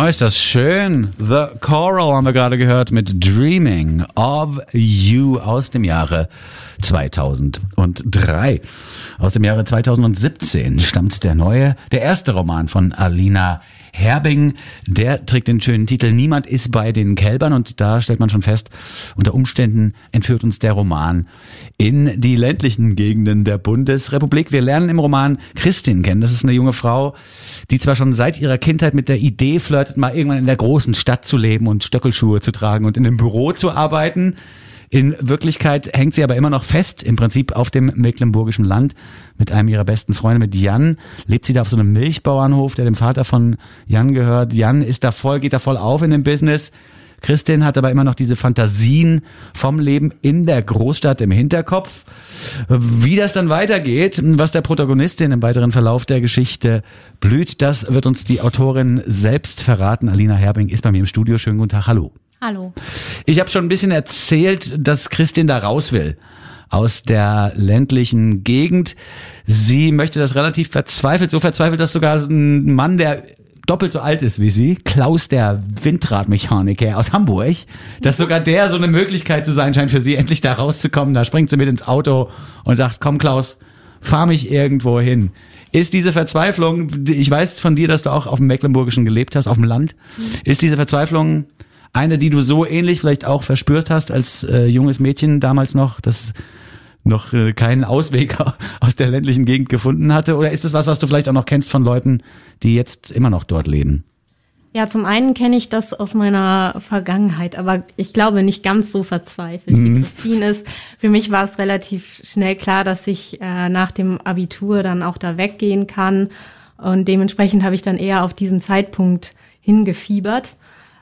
Oh, ist das schön. The Coral haben wir gerade gehört mit Dreaming of You aus dem Jahre 2003. Aus dem Jahre 2017 stammt der erste Roman von Alina Herbing. Der trägt den schönen Titel Niemand ist bei den Kälbern, und da stellt man schon fest, unter Umständen entführt uns der Roman in die ländlichen Gegenden der Bundesrepublik. Wir lernen im Roman Christin kennen. Das ist eine junge Frau, die zwar schon seit ihrer Kindheit mit der Idee flirtet, mal irgendwann in der großen Stadt zu leben und Stöckelschuhe zu tragen und in einem Büro zu arbeiten. In Wirklichkeit hängt sie aber immer noch fest, im Prinzip auf dem mecklenburgischen Land. Mit einem ihrer besten Freunde, mit Jan, lebt sie da auf so einem Milchbauernhof, der dem Vater von Jan gehört. Jan geht da voll auf in dem Business. Christin hat aber immer noch diese Fantasien vom Leben in der Großstadt im Hinterkopf. Wie das dann weitergeht, was der Protagonistin im weiteren Verlauf der Geschichte blüht, das wird uns die Autorin selbst verraten. Alina Herbing ist bei mir im Studio. Schönen guten Tag, hallo. Hallo. Ich habe schon ein bisschen erzählt, dass Christin da raus will aus der ländlichen Gegend. Sie möchte das relativ verzweifelt, so verzweifelt, dass sogar ein Mann, der doppelt so alt ist wie sie, Klaus, der Windradmechaniker aus Hamburg, dass sogar der so eine Möglichkeit zu sein scheint für sie, endlich da rauszukommen. Da springt sie mit ins Auto und sagt, komm Klaus, fahr mich irgendwo hin. Ist diese Verzweiflung, ich weiß von dir, dass du auch auf dem Mecklenburgischen gelebt hast, auf dem Land, ist diese Verzweiflung eine, die du so ähnlich vielleicht auch verspürt hast als junges Mädchen damals noch, das noch keinen Ausweg aus der ländlichen Gegend gefunden hatte? Oder ist es was du vielleicht auch noch kennst von Leuten, die jetzt immer noch dort leben? Ja, zum einen kenne ich das aus meiner Vergangenheit, aber ich glaube nicht ganz so verzweifelt wie Christine ist. Für mich war es relativ schnell klar, dass ich nach dem Abitur dann auch da weggehen kann. Und dementsprechend habe ich dann eher auf diesen Zeitpunkt hingefiebert.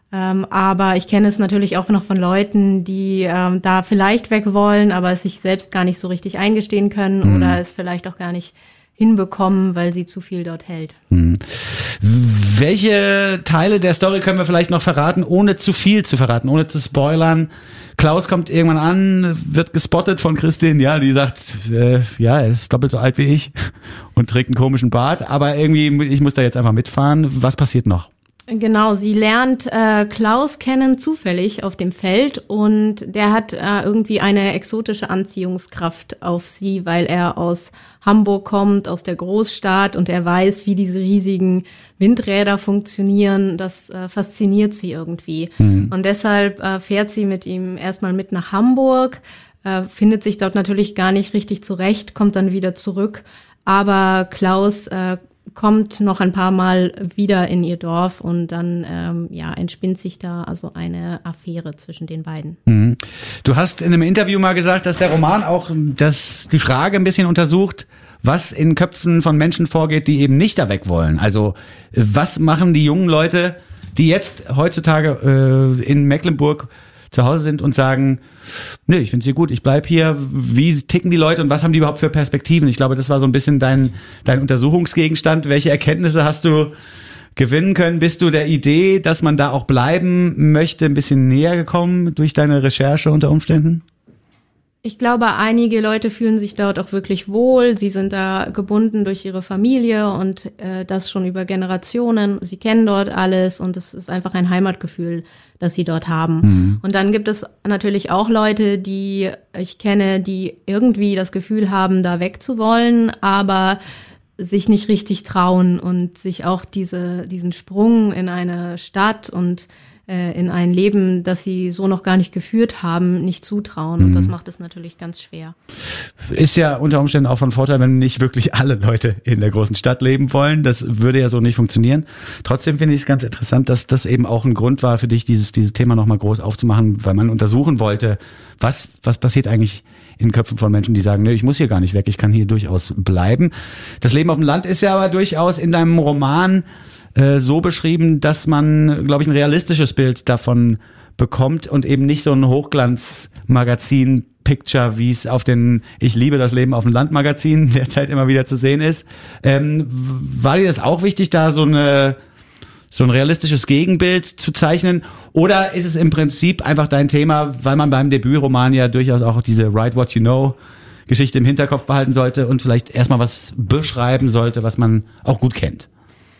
Aber ich kenne es natürlich auch noch von Leuten, die da vielleicht weg wollen, aber es sich selbst gar nicht so richtig eingestehen können oder es vielleicht auch gar nicht hinbekommen, weil sie zu viel dort hält. Welche Teile der Story können wir vielleicht noch verraten, ohne zu viel zu verraten, ohne zu spoilern? Klaus kommt irgendwann an, wird gespottet von Christin, ja, die sagt, er ist doppelt so alt wie ich und trägt einen komischen Bart, aber irgendwie, ich muss da jetzt einfach mitfahren. Was passiert noch? Genau, sie lernt Klaus kennen zufällig auf dem Feld, und der hat irgendwie eine exotische Anziehungskraft auf sie, weil er aus Hamburg kommt, aus der Großstadt, und er weiß, wie diese riesigen Windräder funktionieren. Das fasziniert sie irgendwie. Und deshalb fährt sie mit ihm erstmal mit nach Hamburg, findet sich dort natürlich gar nicht richtig zurecht, kommt dann wieder zurück. Aber Klaus kommt noch ein paar Mal wieder in ihr Dorf, und dann entspinnt sich da also eine Affäre zwischen den beiden. Du hast in einem Interview mal gesagt, dass der Roman auch die Frage ein bisschen untersucht, was in Köpfen von Menschen vorgeht, die eben nicht da weg wollen. Also was machen die jungen Leute, die jetzt heutzutage in Mecklenburg zu Hause sind und sagen, nee, ich finde sie gut, ich bleib hier. Wie ticken die Leute und was haben die überhaupt für Perspektiven? Ich glaube, das war so ein bisschen dein Untersuchungsgegenstand. Welche Erkenntnisse hast du gewinnen können? Bist du der Idee, dass man da auch bleiben möchte, ein bisschen näher gekommen durch deine Recherche unter Umständen? Ich glaube, einige Leute fühlen sich dort auch wirklich wohl. Sie sind da gebunden durch ihre Familie und das schon über Generationen. Sie kennen dort alles und es ist einfach ein Heimatgefühl, das sie dort haben. Und dann gibt es natürlich auch Leute, die ich kenne, die irgendwie das Gefühl haben, da wegzuwollen, aber sich nicht richtig trauen und sich auch diesen Sprung in eine Stadt und in ein Leben, das sie so noch gar nicht geführt haben, nicht zutrauen. Und das macht es natürlich ganz schwer. Ist ja unter Umständen auch von Vorteil, wenn nicht wirklich alle Leute in der großen Stadt leben wollen. Das würde ja so nicht funktionieren. Trotzdem finde ich es ganz interessant, dass das eben auch ein Grund war für dich, dieses Thema nochmal groß aufzumachen, weil man untersuchen wollte, was passiert eigentlich in Köpfen von Menschen, die sagen, nee, ich muss hier gar nicht weg, ich kann hier durchaus bleiben. Das Leben auf dem Land ist ja aber durchaus in deinem Roman so beschrieben, dass man, glaube ich, ein realistisches Bild davon bekommt und eben nicht so ein Hochglanzmagazin-Picture, wie es auf den Ich liebe das Leben auf dem Land-Magazin derzeit immer wieder zu sehen ist. War dir das auch wichtig, da so ein realistisches Gegenbild zu zeichnen? Oder ist es im Prinzip einfach dein Thema, weil man beim Debütroman ja durchaus auch diese Write What You Know Geschichte im Hinterkopf behalten sollte und vielleicht erstmal was beschreiben sollte, was man auch gut kennt?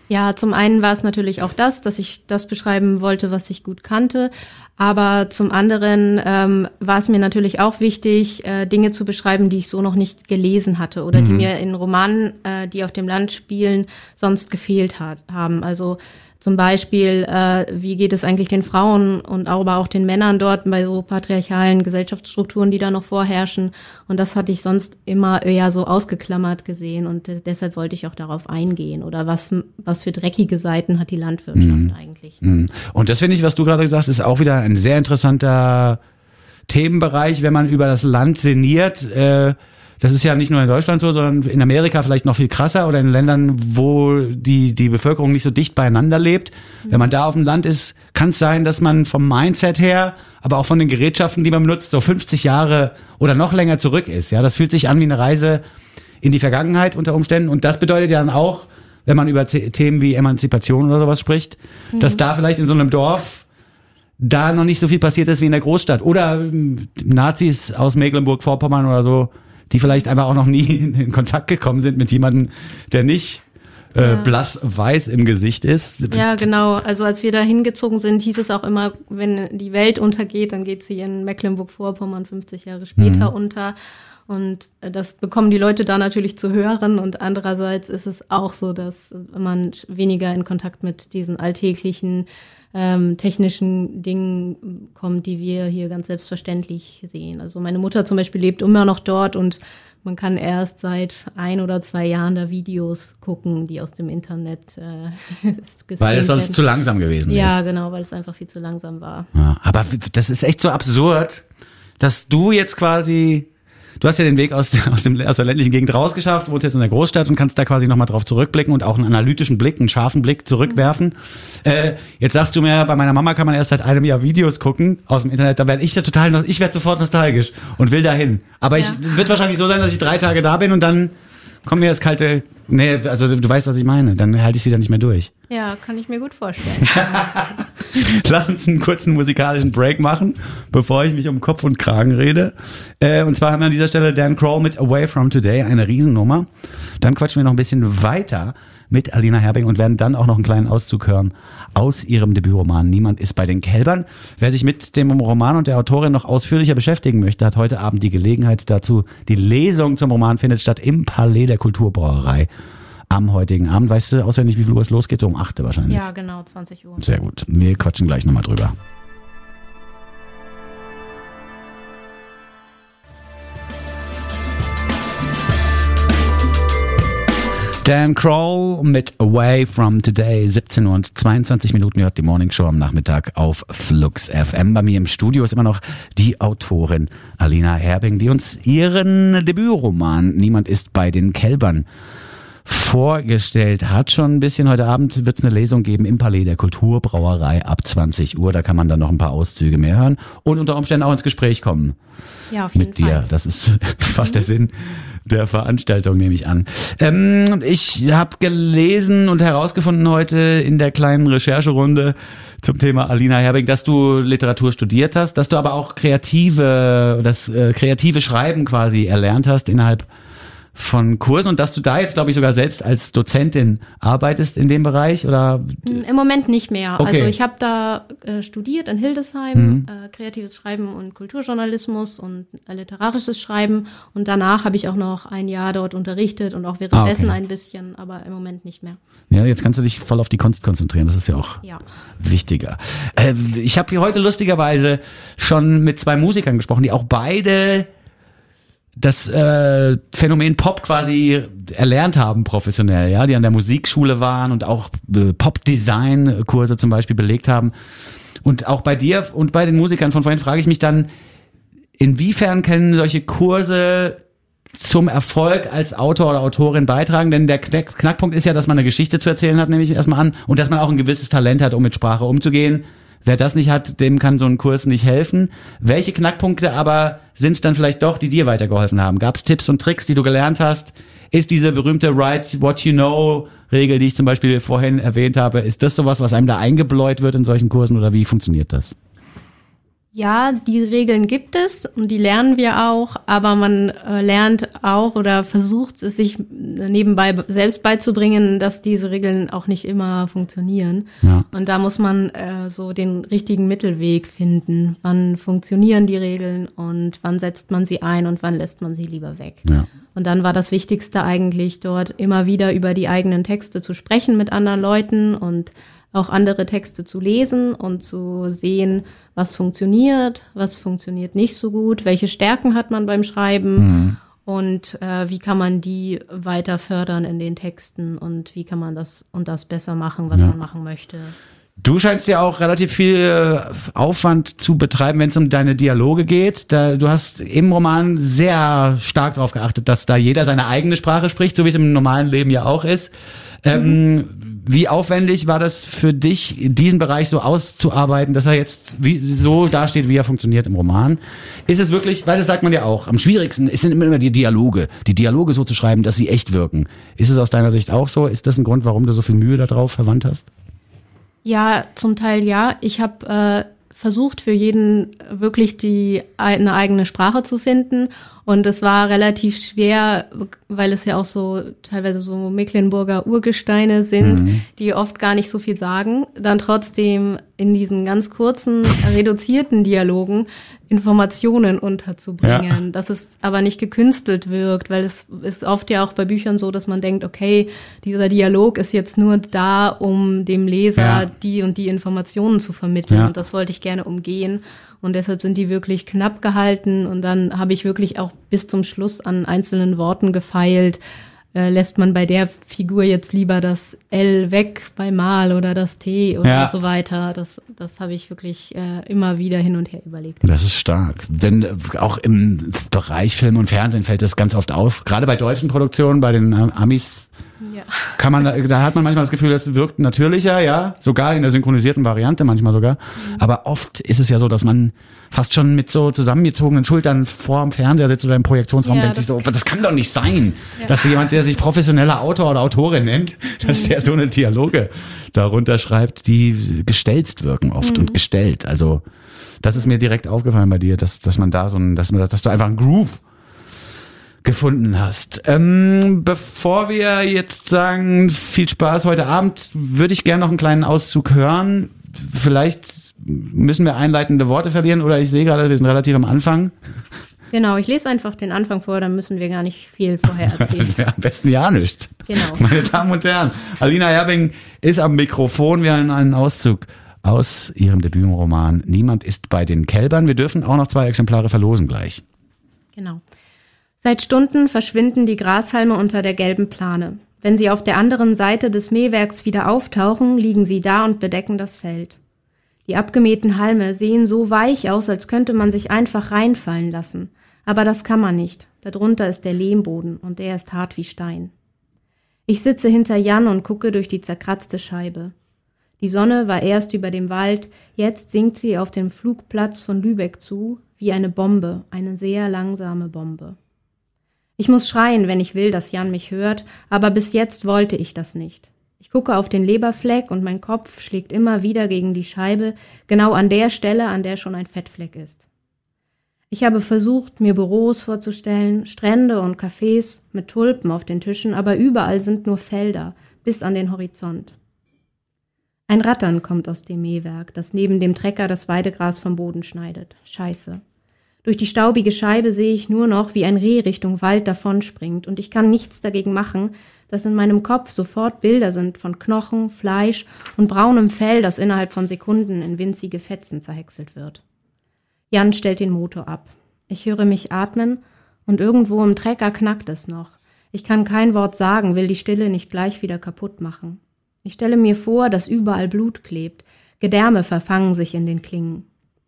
Ja, zum einen war es natürlich auch dass ich das beschreiben wollte, was ich gut kannte. Aber zum anderen war es mir natürlich auch wichtig, Dinge zu beschreiben, die ich so noch nicht gelesen hatte oder die mir in Romanen, die auf dem Land spielen, sonst gefehlt haben. Also zum Beispiel, wie geht es eigentlich den Frauen und aber auch den Männern dort bei so patriarchalen Gesellschaftsstrukturen, die da noch vorherrschen. Und das hatte ich sonst immer eher so ausgeklammert gesehen. Und deshalb wollte ich auch darauf eingehen. Oder was für dreckige Seiten hat die Landwirtschaft eigentlich. Und das finde ich, was du gerade gesagt hast, ist auch wieder ein sehr interessanter Themenbereich, wenn man über das Land sinniert. Das ist ja nicht nur in Deutschland so, sondern in Amerika vielleicht noch viel krasser oder in Ländern, wo die Bevölkerung nicht so dicht beieinander lebt. Wenn man da auf dem Land ist, kann es sein, dass man vom Mindset her, aber auch von den Gerätschaften, die man benutzt, so 50 Jahre oder noch länger zurück ist. Ja, das fühlt sich an wie eine Reise in die Vergangenheit unter Umständen. Und das bedeutet ja dann auch, wenn man über Themen wie Emanzipation oder sowas spricht, dass da vielleicht in so einem Dorf da noch nicht so viel passiert ist wie in der Großstadt. Oder Nazis aus Mecklenburg-Vorpommern oder so, die vielleicht einfach auch noch nie in Kontakt gekommen sind mit jemandem, der nicht blass-weiß im Gesicht ist. Ja, genau. Also als wir da hingezogen sind, hieß es auch immer, wenn die Welt untergeht, dann geht sie in Mecklenburg-Vorpommern 50 Jahre später unter. Und das bekommen die Leute da natürlich zu hören. Und andererseits ist es auch so, dass man weniger in Kontakt mit diesen alltäglichen technischen Dingen kommt, die wir hier ganz selbstverständlich sehen. Also meine Mutter zum Beispiel lebt immer noch dort und man kann erst seit 1 oder 2 Jahren da Videos gucken, die aus dem Internet weil es sonst zu langsam gewesen ist. Ja, genau, weil es einfach viel zu langsam war. Ja, aber das ist echt so absurd, dass du jetzt quasi... Du hast ja den Weg aus der ländlichen Gegend rausgeschafft, wohnst jetzt in der Großstadt und kannst da quasi nochmal drauf zurückblicken und auch einen analytischen Blick, einen scharfen Blick zurückwerfen. Jetzt sagst du mir, bei meiner Mama kann man erst seit einem Jahr Videos gucken aus dem Internet. Da werde ich ich werde sofort nostalgisch und will dahin. Aber wird wahrscheinlich so sein, dass ich 3 Tage da bin und dann kommt mir das kalte... Nee, also du weißt, was ich meine. Dann halte ich es wieder nicht mehr durch. Ja, kann ich mir gut vorstellen. Lass uns einen kurzen musikalischen Break machen, bevor ich mich um Kopf und Kragen rede. Und zwar haben wir an dieser Stelle Dan Kroll mit Away From Today, eine Riesennummer. Dann quatschen wir noch ein bisschen weiter mit Alina Herbing und werden dann auch noch einen kleinen Auszug hören aus ihrem Debütroman Niemand ist bei den Kälbern. Wer sich mit dem Roman und der Autorin noch ausführlicher beschäftigen möchte, hat heute Abend die Gelegenheit dazu. Die Lesung zum Roman findet statt im Palais der Kulturbrauerei am heutigen Abend. Weißt du auswendig, wie viel Uhr es losgeht? So um 8 wahrscheinlich. Ja, genau, 20 Uhr. Sehr gut. Wir quatschen gleich nochmal drüber. Dan Kroll mit Away From Today, 17 Uhr und 22 Minuten. Ihr hört die Morning Show am Nachmittag auf Flux FM. Bei mir im Studio ist immer noch die Autorin Alina Herbing, die uns ihren Debütroman Niemand ist bei den Kälbern vorgestellt hat. Schon ein bisschen. Heute Abend wird es eine Lesung geben im Palais der Kulturbrauerei ab 20 Uhr. Da kann man dann noch ein paar Auszüge mehr hören und unter Umständen auch ins Gespräch kommen. Ja, auf jeden mit dir. Fall. Das ist fast der Sinn der Veranstaltung, nehme ich an. Ich habe gelesen und herausgefunden heute in der kleinen Rechercherunde zum Thema Alina Herbing, dass du Literatur studiert hast, dass du aber auch kreative Schreiben quasi erlernt hast innerhalb von Kursen und dass du da jetzt, glaube ich, sogar selbst als Dozentin arbeitest in dem Bereich, oder? Im Moment nicht mehr. Okay. Also ich habe da studiert in Hildesheim, kreatives Schreiben und Kulturjournalismus und literarisches Schreiben und danach habe ich auch noch ein Jahr dort unterrichtet und auch währenddessen ein bisschen, aber im Moment nicht mehr. Ja, jetzt kannst du dich voll auf die Kunst konzentrieren, das ist ja auch wichtiger. Ich habe hier heute lustigerweise schon mit 2 Musikern gesprochen, die auch beide das Phänomen Pop quasi erlernt haben professionell, ja, die an der Musikschule waren und auch Pop-Design-Kurse zum Beispiel belegt haben. Und auch bei dir und bei den Musikern von vorhin frage ich mich dann, inwiefern können solche Kurse zum Erfolg als Autor oder Autorin beitragen? Denn der Knackpunkt ist ja, dass man eine Geschichte zu erzählen hat, nehme ich erstmal an, und dass man auch ein gewisses Talent hat, um mit Sprache umzugehen. Wer das nicht hat, dem kann so ein Kurs nicht helfen. Welche Knackpunkte aber sind es dann vielleicht doch, die dir weitergeholfen haben? Gab es Tipps und Tricks, die du gelernt hast? Ist diese berühmte Write What You Know Regel, die ich zum Beispiel vorhin erwähnt habe, ist das sowas, was einem da eingebläut wird in solchen Kursen, oder wie funktioniert das? Ja, die Regeln gibt es und die lernen wir auch, aber man lernt auch oder versucht es sich nebenbei selbst beizubringen, dass diese Regeln auch nicht immer funktionieren. Ja. Und da muss man so den richtigen Mittelweg finden. Wann funktionieren die Regeln und wann setzt man sie ein und wann lässt man sie lieber weg. Ja. Und dann war das Wichtigste eigentlich, dort immer wieder über die eigenen Texte zu sprechen mit anderen Leuten und auch andere Texte zu lesen und zu sehen, was funktioniert nicht so gut, welche Stärken hat man beim Schreiben und wie kann man die weiter fördern in den Texten und wie kann man das besser machen, was man machen möchte. Du scheinst ja auch relativ viel Aufwand zu betreiben, wenn es um deine Dialoge geht. Du hast im Roman sehr stark darauf geachtet, dass da jeder seine eigene Sprache spricht, so wie es im normalen Leben ja auch ist. Wie aufwendig war das für dich, diesen Bereich so auszuarbeiten, dass er jetzt so dasteht, wie er funktioniert im Roman? Ist es wirklich, weil das sagt man ja auch, am schwierigsten sind immer die Dialoge so zu schreiben, dass sie echt wirken. Ist es aus deiner Sicht auch so? Ist das ein Grund, warum du so viel Mühe darauf verwandt hast? Ja, zum Teil ja. Ich habe versucht, für jeden wirklich eine eigene Sprache zu finden. Und es war relativ schwer, weil es ja auch so teilweise so Mecklenburger Urgesteine sind, die oft gar nicht so viel sagen, dann trotzdem in diesen ganz kurzen, reduzierten Dialogen Informationen unterzubringen, ja. Dass es aber nicht gekünstelt wirkt, weil es ist oft ja auch bei Büchern so, dass man denkt, okay, dieser Dialog ist jetzt nur da, um dem Leser die und die Informationen zu vermitteln. Und das wollte ich gerne umgehen. Und deshalb sind die wirklich knapp gehalten. Und dann habe ich wirklich auch bis zum Schluss an einzelnen Worten gefeilt. Lässt man bei der Figur jetzt lieber das L weg bei Mal oder das T oder so weiter. Das habe ich wirklich immer wieder hin und her überlegt. Das ist stark. Denn auch im Bereich Film und Fernsehen fällt das ganz oft auf. Gerade bei deutschen Produktionen, bei den Amis kann man, da hat man manchmal das Gefühl, das wirkt natürlicher, ja, sogar in der synchronisierten Variante manchmal sogar. Aber oft ist es ja so, dass man fast schon mit so zusammengezogenen Schultern vor dem Fernseher sitzt oder im Projektionsraum denkt sich so, das kann doch nicht sein, dass jemand, der sich professioneller Autor oder Autorin nennt, dass der so eine Dialoge darunter schreibt, die gestelzt wirken oft und gestellt. Also das ist mir direkt aufgefallen bei dir, dass man da dass du einfach einen Groove gefunden hast. Bevor wir jetzt sagen, viel Spaß heute Abend, würde ich gerne noch einen kleinen Auszug hören. Vielleicht müssen wir einleitende Worte verlieren oder ich sehe gerade, wir sind relativ am Anfang. Genau, ich lese einfach den Anfang vor, dann müssen wir gar nicht viel vorher erzählen. Ja, am besten ja nicht. Genau. Meine Damen und Herren, Alina Herbing ist am Mikrofon. Wir haben einen Auszug aus ihrem Debütroman Niemand ist bei den Kälbern. Wir dürfen auch noch 2 Exemplare verlosen gleich. Genau. Seit Stunden verschwinden die Grashalme unter der gelben Plane. Wenn sie auf der anderen Seite des Mähwerks wieder auftauchen, liegen sie da und bedecken das Feld. Die abgemähten Halme sehen so weich aus, als könnte man sich einfach reinfallen lassen. Aber das kann man nicht. Darunter ist der Lehmboden und der ist hart wie Stein. Ich sitze hinter Jan und gucke durch die zerkratzte Scheibe. Die Sonne war erst über dem Wald, jetzt sinkt sie auf den Flugplatz von Lübeck zu, wie eine Bombe, eine sehr langsame Bombe. Ich muss schreien, wenn ich will, dass Jan mich hört, aber bis jetzt wollte ich das nicht. Ich gucke auf den Leberfleck und mein Kopf schlägt immer wieder gegen die Scheibe, genau an der Stelle, an der schon ein Fettfleck ist. Ich habe versucht, mir Büros vorzustellen, Strände und Cafés mit Tulpen auf den Tischen, aber überall sind nur Felder, bis an den Horizont. Ein Rattern kommt aus dem Mähwerk, das neben dem Trecker das Weidegras vom Boden schneidet. Scheiße. Durch die staubige Scheibe sehe ich nur noch, wie ein Reh Richtung Wald davonspringt, und ich kann nichts dagegen machen, dass in meinem Kopf sofort Bilder sind von Knochen, Fleisch und braunem Fell, das innerhalb von Sekunden in winzige Fetzen zerhäckselt wird. Jan stellt den Motor ab. Ich höre mich atmen und irgendwo im Trecker knackt es noch. Ich kann kein Wort sagen, will die Stille nicht gleich wieder kaputt machen. Ich stelle mir vor, dass überall Blut klebt, Gedärme verfangen sich in den Klingen.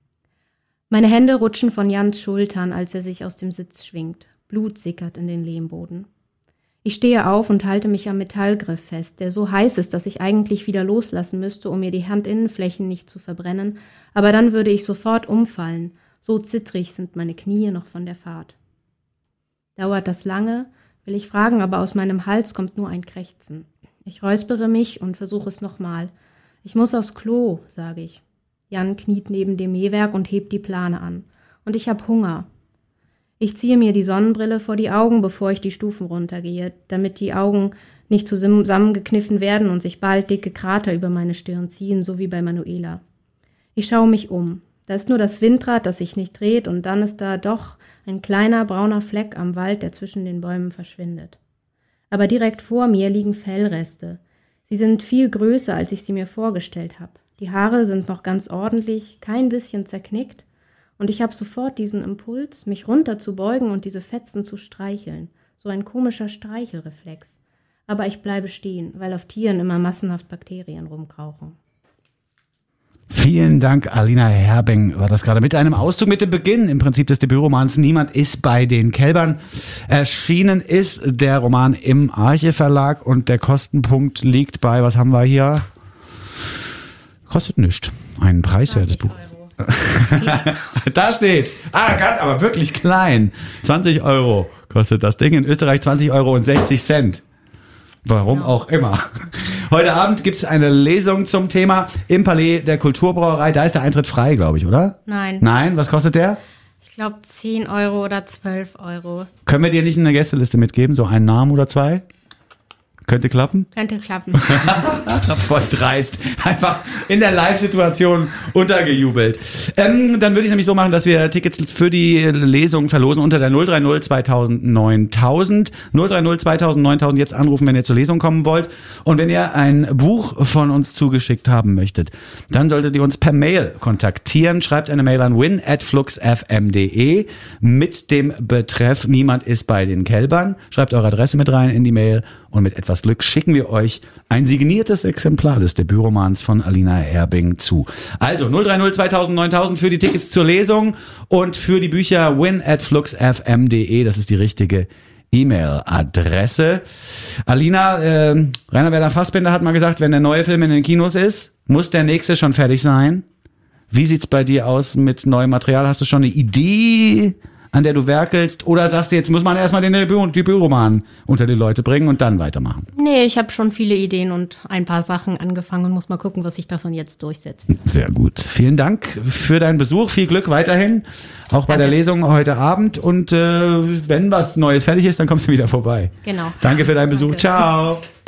Meine Hände rutschen von Jans Schultern, als er sich aus dem Sitz schwingt. Blut sickert in den Lehmboden. Ich stehe auf und halte mich am Metallgriff fest, der so heiß ist, dass ich eigentlich wieder loslassen müsste, um mir die Handinnenflächen nicht zu verbrennen, aber dann würde ich sofort umfallen. So zittrig sind meine Knie noch von der Fahrt. Dauert das lange? Will ich fragen, aber aus meinem Hals kommt nur ein Krächzen. Ich räuspere mich und versuche es nochmal. Ich muss aufs Klo, sage ich. Jan kniet neben dem Mähwerk und hebt die Plane an. Und ich habe Hunger. Ich ziehe mir die Sonnenbrille vor die Augen, bevor ich die Stufen runtergehe, damit die Augen nicht zusammengekniffen werden und sich bald dicke Krater über meine Stirn ziehen, so wie bei Manuela. Ich schaue mich um. Da ist nur das Windrad, das sich nicht dreht, und dann ist da doch ein kleiner brauner Fleck am Wald, der zwischen den Bäumen verschwindet. Aber direkt vor mir liegen Fellreste. Sie sind viel größer, als ich sie mir vorgestellt habe. Die Haare sind noch ganz ordentlich, kein bisschen zerknickt, und ich habe sofort diesen Impuls, mich runter zu beugen und diese Fetzen zu streicheln. So ein komischer Streichelreflex. Aber ich bleibe stehen, weil auf Tieren immer massenhaft Bakterien rumkrauchen. Vielen Dank, Alina Herbing, war das gerade mit einem Auszug mit dem Beginn im Prinzip des Debütromans Niemand ist bei den Kälbern. Erschienen ist der Roman im Arche Verlag und der Kostenpunkt liegt bei, was haben wir hier? Kostet nichts. Ein preiswertes Buch. Da steht's. Aber wirklich klein. 20 Euro kostet das Ding. In Österreich 20,60 Euro. Warum auch immer. Heute Abend gibt's eine Lesung zum Thema im Palais der Kulturbrauerei. Da ist der Eintritt frei, glaube ich, oder? Nein. Nein? Was kostet der? Ich glaube 10 Euro oder 12 Euro. Können wir dir nicht eine Gästeliste mitgeben? So einen Namen oder zwei? Könnte klappen? Könnte klappen. Voll dreist. Einfach in der Live-Situation untergejubelt. Dann würde ich nämlich so machen, dass wir Tickets für die Lesung verlosen unter der 030 2000 9000. 030 2000 9000 jetzt anrufen, wenn ihr zur Lesung kommen wollt. Und wenn ihr ein Buch von uns zugeschickt haben möchtet, dann solltet ihr uns per Mail kontaktieren. Schreibt eine Mail an win@fluxfm.de mit dem Betreff Niemand ist bei den Kälbern. Schreibt eure Adresse mit rein in die Mail. Und mit etwas Glück schicken wir euch ein signiertes Exemplar des Debütromans von Alina Herbing zu. Also 030 2000 9000 für die Tickets zur Lesung und für die Bücher win@fluxfm.de. Das ist die richtige E-Mail-Adresse. Alina, Rainer Werner Fassbinder hat mal gesagt, wenn der neue Film in den Kinos ist, muss der nächste schon fertig sein. Wie sieht's bei dir aus mit neuem Material? Hast du schon eine Idee, an der du werkelst? Oder sagst du, jetzt muss man erstmal den Debütroman unter die Leute bringen und dann weitermachen? Nee, ich habe schon viele Ideen und ein paar Sachen angefangen und muss mal gucken, was sich davon jetzt durchsetzt. Sehr gut. Vielen Dank für deinen Besuch. Viel Glück weiterhin, auch bei der Lesung heute Abend. Und wenn was Neues fertig ist, dann kommst du wieder vorbei. Genau. Danke für deinen Besuch. Ciao.